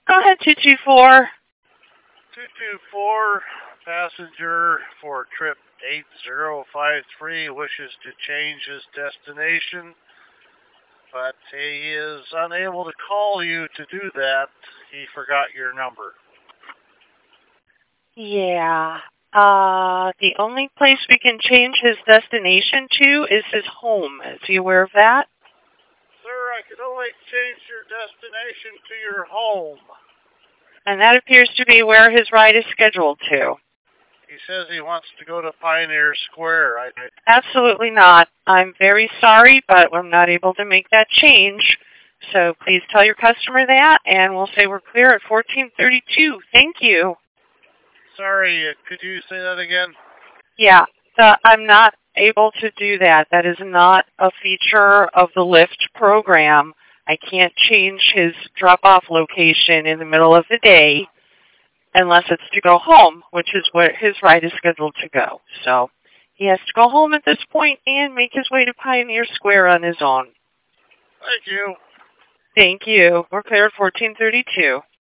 Go ahead, 224. 224, passenger for trip 8053 wishes to change his destination, but he is unable to call you to do that. He forgot your number. Yeah. The only place we can change his destination to is his home. Is he aware of that? Sir, I could only change your destination to your home. And that appears to be where his ride is scheduled to. He says he wants to go to Pioneer Square. Absolutely not. I'm very sorry, but I'm not able to make that change. So please tell your customer that, and we'll say we're clear at 1432. Thank you. Sorry, could you say that again? Yeah, I'm not able to do that. That is not a feature of the Lyft program. I can't change his drop-off location in the middle of the day unless it's to go home, which is where his ride is scheduled to go. So he has to go home at this point and make his way to Pioneer Square on his own. Thank you. Thank you. We're clear at 1432.